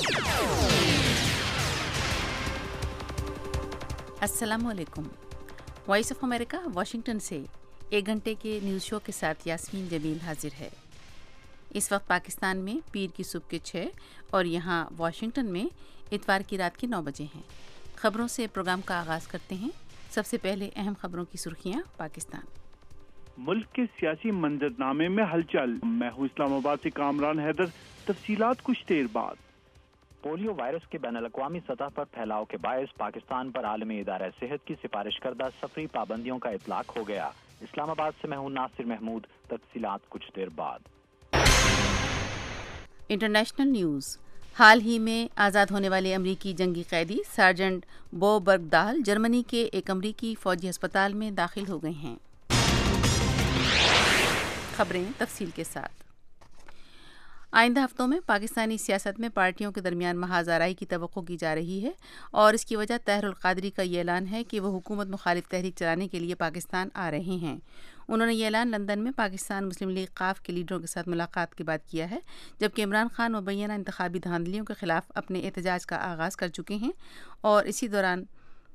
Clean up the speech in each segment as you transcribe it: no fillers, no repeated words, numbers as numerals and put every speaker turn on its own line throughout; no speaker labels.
अस्सलाम वालेकुम। Voice of America Washington से 1 घंटे के न्यूज़ शो के साथ यास्मीन जमील हाजिर है। इस वक्त पाकिस्तान में पीर की सुबह के 6 और यहाँ वाशिंगटन में इतवार की रात के 9 बजे हैं। खबरों से प्रोग्राम का आगाज़ करते हैं। सबसे पहले अहम खबरों की सुर्खियाँ। पाकिस्तान
मुल्क के सियासी मंजरनामे में हलचल। मैं हूँ इस्लामाबाद से कामरान हैदर। तफसीलात कुछ देर बाद।
पोलियो वायरस के बैनुल-अक़वामी सतह पर फैलाव के बायस पाकिस्तान पर आलमी इदारा सेहत की सिफारिश करदा सफरी पाबंदियों का इतलाक हो गया। इस्लामाबाद से मैं हूँ नासिर महमूद। तफसीलात कुछ देर बाद।
International news. हाल ही में आज़ाद होने वाले अमरीकी जंगी कैदी सार्जेंट बो बर्गदाल जर्मनी के एक अमरीकी फौजी अस्पताल में दाखिल हो गए हैं। खबरें तफसील के साथ। आइंदा हफ्तों में पाकिस्तानी सियासत में पार्टियों के दरमियान महाज़ाराई की तवक्को की जा रही है और इसकी वजह ताहिरुल क़ादरी का ये ऐलान है कि वो हुकूमत मुखालिफ तहरीक चलाने के लिए पाकिस्तान आ रहे हैं। उन्होंने ये ऐलान लंदन में पाकिस्तान मुस्लिम लीग क़ाफ के लीडरों के साथ मुलाकात के बाद किया है, जबकि इमरान खान मुबैना इंतखाबी धांधलियों के खिलाफ अपने एहतजाज का आगाज़ कर चुके हैं और इसी दौरान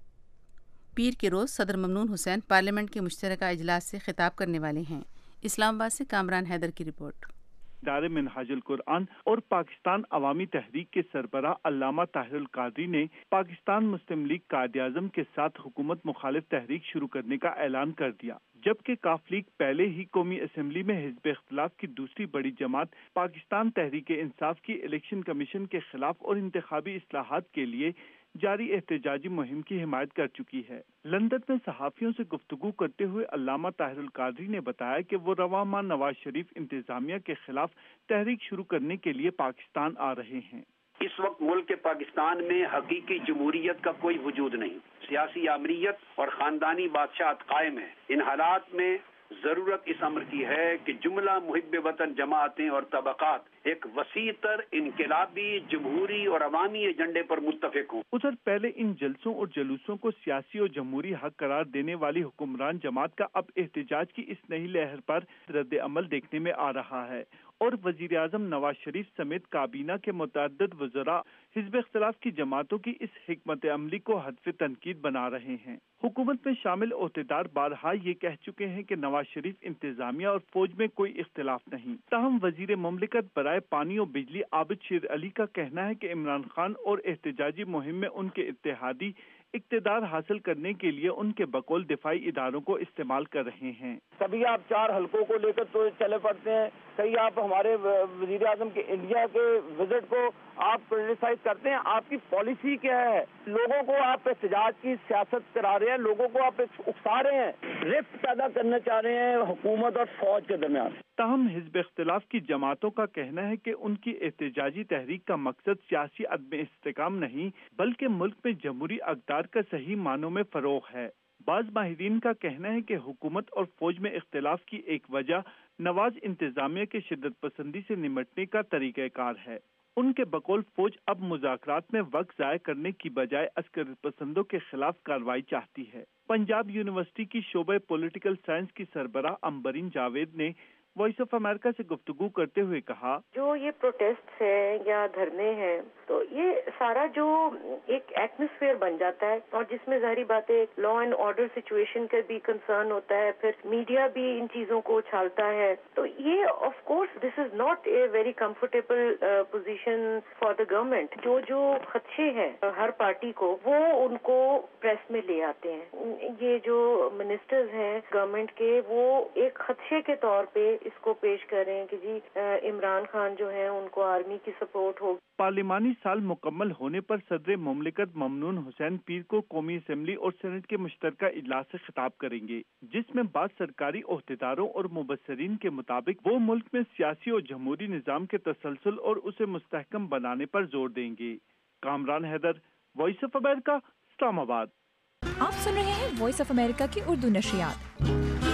पीर के रोज़ सदर ममनून हुसैन पार्लियामेंट के मुश्तरका इजलास से खिताब करने वाले हैं। इस्लामाबाद से कामरान हैदर की रिपोर्ट।
दारे मिनहाजुल कुरान और पाकिस्तान अवामी तहरीक के सरबराह अल्लामा ताहिरुल क़ादरी ने पाकिस्तान मुस्लिम लीग कायद-ए-आज़म के साथ हुकूमत मुखालिफ तहरीक शुरू करने का ऐलान कर दिया, जबकि काफ लीग पहले ही कौमी असम्बली में हिज़्ब इख्तिलाफ की दूसरी बड़ी जमात पाकिस्तान तहरीक इंसाफ की इलेक्शन कमीशन के खिलाफ और इंतखाबी इस्लाहात के लिए जारी एहतजाजी मुहिम की हिमायत कर चुकी है। लंदन में सहाफ़ियों से गुफ्तगू करते हुए अल्लामा ताहिरुल क़ादरी ने बताया कि वो रवा माह नवाज शरीफ इंतजामिया के खिलाफ तहरीक शुरू करने के लिए पाकिस्तान आ रहे हैं।
इस वक्त मुल्क के पाकिस्तान में हकीकी जमहूरियत का कोई वजूद नहीं, सियासी आमरीयत और खानदानी बादशाहत कायम है। इन हालात में जरूरत इस अमर की है कि जुमला मुहिब वतन जमातें और तबकात एक वसीतर इनकलाबी जमहूरी और अवामी एजेंडे पर मुत्तफिक हों।
उधर पहले इन जलसों और जलूसों को सियासी और जमहूरी हक करार देने वाली हुक्मरान जमात का अब एहतजाज की इस नई लहर पर रद्द अमल देखने में आ रहा है और वजीर आजम नवाज शरीफ समेत काबीना के मुतअद्दिद वज़रा हिज़्ब इख्तिलाफ की जमातों की इस हिकमत अमली को हदफ तनकीद बना रहे हैं। हुकूमत में शामिल ओहदेदार बारहा ये कह चुके हैं कि नवाज शरीफ इंतजामिया और फौज में कोई इख्तिलाफ नहीं। ताहम वजीर मुमलिकत बराए पानी और बिजली आबिद शेर अली का कहना है कि इमरान खान और एहतजाजी मुहिम में उनके इत्तेहादी इक़्तिदार हासिल करने के लिए उनके बकौल दिफाई इदारों को इस्तेमाल कर रहे हैं।
कभी आप 4 हलकों को लेकर तो चले पड़ते हैं, कहीं आप हमारे वज़ीर आज़म के इंडिया के विजिट को आप क्रिटिसाइज करते हैं। आपकी पॉलिसी क्या है? लोगों को आप एहतजाज की सियासत करा रहे हैं, लोगों को आप उकसा रहे हैं, रिफ्ट पैदा करना चाह रहे हैं हुकूमत और फौज के दरमियान।
ताहम हिज़्ब इख्तिलाफ की जमातों का कहना है कि उनकी एहतजाजी तहरीक का मकसद सियासी अदम इस्तेकाम नहीं बल्कि मुल्क में जमहूरी अक़दार का सही मानों में फ़रोग़ है। बाज़ माहिरीन का कहना है कि हुकूमत और फौज में इख्तिलाफ की एक वजह नवाज इंतजामिया के शिद्दत पसंदी से निमटने का तरीक़ाकार है। उनके बकौल फौज अब मुज़ाकरात में वक्त ज़ाया करने की बजाय अस्कर पसंदों के खिलाफ कार्रवाई चाहती है। पंजाब यूनिवर्सिटी की शोबे पॉलिटिकल साइंस की सरबराह अंबरीन जावेद ने वॉइस ऑफ अमेरिका से गुफ्तगू करते हुए कहा,
जो ये प्रोटेस्ट है या धरने हैं तो ये सारा जो एक एटमॉस्फेयर बन जाता है और जिसमें जाहिर बात है लॉ एंड ऑर्डर सिचुएशन का भी कंसर्न होता है, फिर मीडिया भी इन चीजों को उछालता है। तो ये of course this is not a very comfortable position for the government. जो खदशे हैं हर पार्टी को वो उनको प्रेस में ले आते हैं। ये जो मिनिस्टर्स हैं गवर्नमेंट के वो एक खदशे के तौर पे इसको पेश कर रहे हैं कि जी इमरान खान जो है उनको आर्मी की सपोर्ट होगी।
पार्लिमानी साल मुकम्मल होने पर सदर मुमलिकत ममनून हुसैन पीर को कौमी असम्बली और सेनेट के मुश्तरका इजलास से खिताब करेंगे, जिसमें बाद सरकारी ओहदेदारों और मुबस्सरीन के मुताबिक वो मुल्क में सियासी और जमहूरी निज़ाम के तसलसल और उसे मुस्तहकम बनाने पर जोर देंगे। Kamran Haider, voice of America, Islamabad.
आप सुन रहे हैं वॉइस ऑफ अमेरिका की उर्दू नशरियात।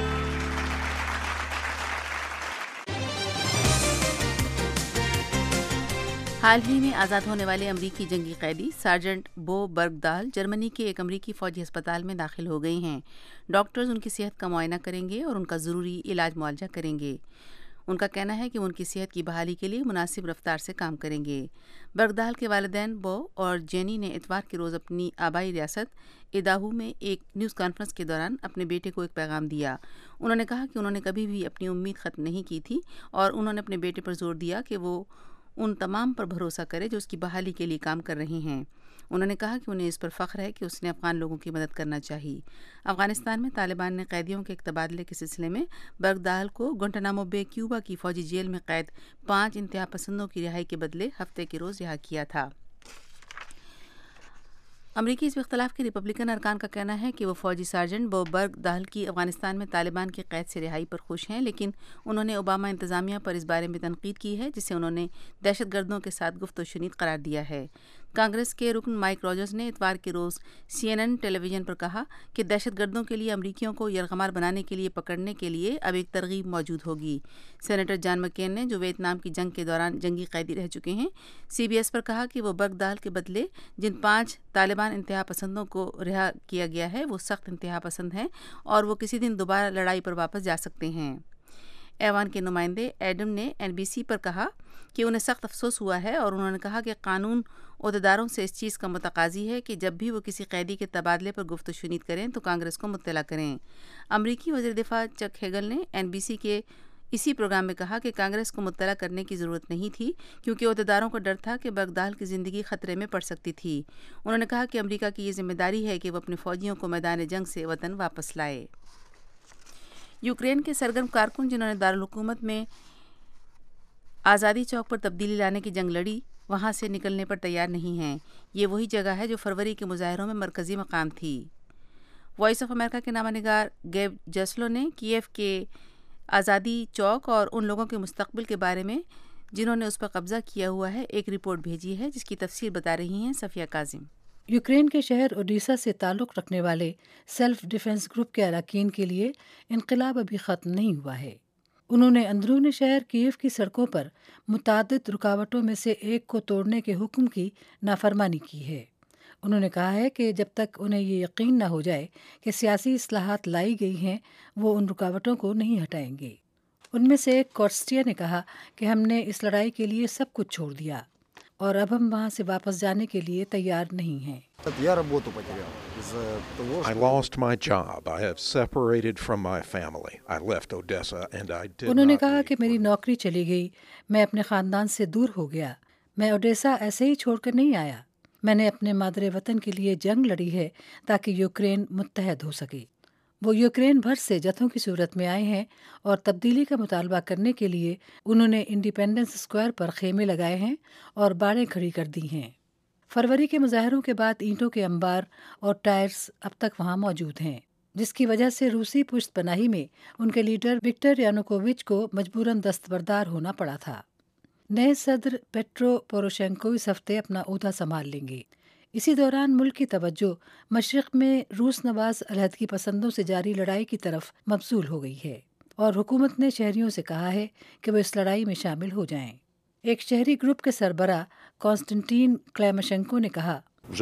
हाल ही में आज़ाद होने वाले अमरीकी जंगी कैदी सार्जेंट बो बर्गदाल जर्मनी के एक अमरीकी फ़ौजी अस्पताल में दाखिल हो गए हैं। डॉक्टर्स उनकी सेहत का मुआयना करेंगे और उनका ज़रूरी इलाज मुआवजा करेंगे। ان کا کہنا ہے کہ وہ ان کی صحت کی بحالی کے لیے مناسب رفتار سے کام کریں گے۔ برگدال کے والدین بو اور جینی نے اتوار کے روز اپنی آبائی ریاست ایداہو میں ایک نیوز کانفرنس کے دوران اپنے بیٹے کو ایک پیغام دیا۔ انہوں نے کہا کہ انہوں نے کبھی بھی اپنی امید ختم نہیں کی تھی اور انہوں نے اپنے بیٹے پر زور دیا کہ وہ ان تمام پر بھروسہ کرے جو اس کی بحالی کے لیے کام کر رہے ہیں۔ انہوں نے کہا کہ انہیں اس پر فخر ہے کہ اس نے افغان لوگوں کی مدد کرنا چاہی۔ افغانستان میں طالبان نے قیدیوں کے ایک تبادلے کے سلسلے میں برگدال کو گوانٹانامو بے کیوبا کی فوجی جیل میں قید 5 انتہا پسندوں کی رہائی کے بدلے ہفتے کے روز رہا کیا تھا۔ امریکی حزب اختلاف کے ریپبلکن ارکان کا کہنا ہے کہ وہ فوجی سارجنٹ بو برگدال کی افغانستان میں طالبان کی قید سے رہائی پر خوش ہیں، لیکن انہوں نے اوباما انتظامیہ پر اس بارے میں تنقید کی ہے جسے انہوں نے دہشت گردوں کے ساتھ گفت و شنید قرار دیا ہے۔ کانگریس کے رکن مائک راجرز نے اتوار کے روز CNN ٹیلی ویژن پر کہا کہ دہشت گردوں کے لیے امریکیوں کو یرغمال بنانے کے لیے پکڑنے کے لیے اب ایک ترغیب موجود ہوگی۔ سینیٹر جان مکین نے، جو ویتنام کی جنگ کے دوران جنگی قیدی رہ چکے ہیں، CBS پر کہا کہ وہ برگدال کے بدلے جن 5 طالبان انتہا پسندوں کو رہا کیا گیا ہے وہ سخت انتہا پسند ہیں اور وہ کسی دن دوبارہ لڑائی پر واپس جا سکتے ہیں۔ ایوان کے نمائندے ایڈم نے NBC پر کہا کہ انہیں سخت افسوس ہوا ہے اور انہوں نے کہا کہ قانون عہدیداروں سے اس چیز کا متقاضی ہے کہ جب بھی وہ کسی قیدی کے تبادلے پر گفت و شنید کریں تو کانگریس کو مطلع کریں۔ امریکی وزیر دفاع چک ہیگل نے NBC کے اسی پروگرام میں کہا کہ کانگریس کو مطلع کرنے کی ضرورت نہیں تھی کیونکہ عہدیداروں کو ڈر تھا کہ برگدال کی زندگی خطرے میں پڑ سکتی تھی۔ انہوں نے کہا کہ امریکہ کی یہ ذمہ داری ہے کہ وہ اپنے فوجیوں کو میدان جنگ سے وطن واپس لائے۔ یوکرین کے سرگرم کارکن جنہوں نے دارالحکومت میں آزادی چوک پر تبدیلی لانے کی جنگ لڑی، وہاں سے نکلنے پر تیار نہیں ہیں۔ یہ وہی جگہ ہے جو فروری کے مظاہروں میں مرکزی مقام تھی۔ وائس آف امریکہ کے نامہ نگار گیب جسلو نے کیف کے آزادی چوک اور ان لوگوں کے مستقبل کے بارے میں جنہوں نے اس پر قبضہ کیا ہوا ہے ایک رپورٹ بھیجی ہے جس کی تفصیل بتا رہی ہیں صفیہ کاظم۔
یوکرین کے شہر اوڈیسا سے تعلق رکھنے والے سیلف ڈیفنس گروپ کے اراکین کے لیے انقلاب ابھی ختم نہیں ہوا ہے۔ انہوں نے اندرون شہر کیف کی سڑکوں پر متعدد رکاوٹوں میں سے ایک کو توڑنے کے حکم کی نافرمانی کی ہے۔ انہوں نے کہا ہے کہ جب تک انہیں یہ یقین نہ ہو جائے کہ سیاسی اصلاحات لائی گئی ہیں وہ ان رکاوٹوں کو نہیں ہٹائیں گے۔ ان میں سے ایک کورسٹیا نے کہا کہ ہم نے اس لڑائی کے لیے سب کچھ چھوڑ دیا اور اب ہم وہاں سے واپس جانے کے لیے تیار نہیں ہیں۔
I lost my job. I have separated from my family. I left Odessa and I did
انہوں نے
not
کہا
leave
کہ میری نوکری چلی گئی، میں اپنے خاندان سے دور ہو گیا، میں اوڈیسا ایسے ہی چھوڑ کر نہیں آیا، میں نے اپنے مادر وطن کے لیے جنگ لڑی ہے تاکہ یوکرین متحد ہو سکے۔ وہ یوکرین بھر سے جتھوں کی صورت میں آئے ہیں اور تبدیلی کا مطالبہ کرنے کے لیے انہوں نے انڈیپینڈنس اسکوائر پر خیمے لگائے ہیں اور باڑیں کھڑی کر دی ہیں۔ فروری کے مظاہروں کے بعد اینٹوں کے انبار اور ٹائرز اب تک وہاں موجود ہیں، جس کی وجہ سے روسی پشت پناہی میں ان کے لیڈر وکٹر یانوکووچ کو مجبوراً دستبردار ہونا پڑا تھا۔ نئے صدر پیٹرو پوروشینکو اس ہفتے اپنا عہدہ سنبھال لیں گے۔ اسی دوران ملک کی توجہ مشرق میں روس نواز علیحدگی پسندوں سے جاری لڑائی کی طرف مبذول ہو گئی ہے اور حکومت نے شہریوں سے کہا ہے کہ وہ اس لڑائی میں شامل ہو جائیں۔ ایک شہری گروپ کے سربراہ کانسٹنٹین کلیمشنکو نے کہا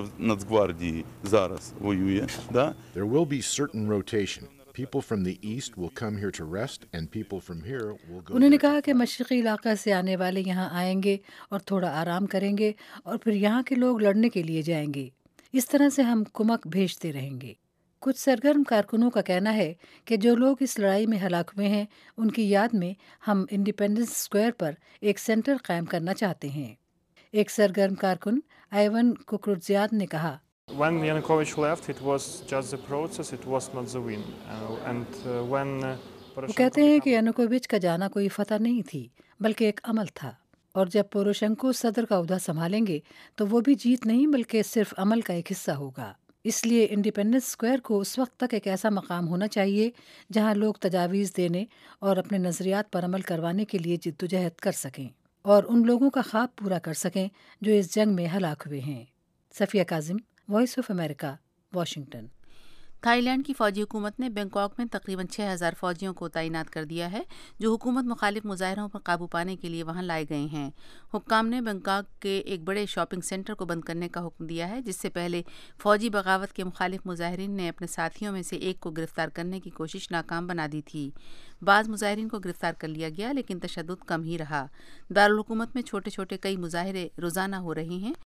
There will be certain rotation. People from the east will come here to rest and people from here will go.
انہوں نے کہا کہ مشرقی علاقہ سے آنے والے یہاں آئیں گے اور تھوڑا آرام کریں گے اور پھر یہاں کے لوگ لڑنے کے لیے جائیں گے۔ اس طرح سے ہم کمک بھیجتے رہیں گے۔ کچھ سرگرم کارکنوں کا کہنا ہے کہ جو لوگ اس لڑائی میں ہلاک ہوئے ہیں ان کی یاد میں ہم انڈیپینڈنس اسکوائر پر ایک سینٹر قائم کرنا چاہتے ہیں۔ ایک سرگرم کارکن ایون کوکروتزیاد نے کہا
When Yanukovych left, it was just the process, it was not the win. When
وہ کہتے ہیں کہ یانوکووچ کا جانا کوئی فتح نہیں تھی بلکہ ایک عمل تھا، اور جب پوروشینکو صدر کا عہدہ سنبھالیں گے تو وہ بھی جیت نہیں بلکہ صرف عمل کا ایک حصہ ہوگا۔ اس لیے انڈیپینڈنس اسکوائر کو اس وقت تک ایک ایسا مقام ہونا چاہیے جہاں لوگ تجاویز دینے اور اپنے نظریات پر عمل کروانے کے لیے جدوجہد کر سکیں اور ان لوگوں کا خواب پورا کر سکیں جو اس جنگ میں ہلاک ہوئے ہیں۔ Safia Kazim, voice of America, Washington.
Thailand کی فوجی حکومت نے بینکاک میں تقریباً 6,000 فوجیوں کو تعینات کر دیا ہے جو حکومت مخالف مظاہروں پر قابو پانے کے لیے وہاں لائے گئے ہیں۔ حکام نے بینکاک کے ایک بڑے شاپنگ سینٹر کو بند کرنے کا حکم دیا ہے، جس سے پہلے فوجی بغاوت کے مخالف مظاہرین نے اپنے ساتھیوں میں سے ایک کو گرفتار کرنے کی کوشش ناکام بنا دی تھی۔ بعض مظاہرین کو گرفتار کر لیا گیا لیکن تشدد کم ہی رہا۔ دارالحکومت میں چھوٹے چھوٹے کئی مظاہرے روزانہ ہو رہے ہیں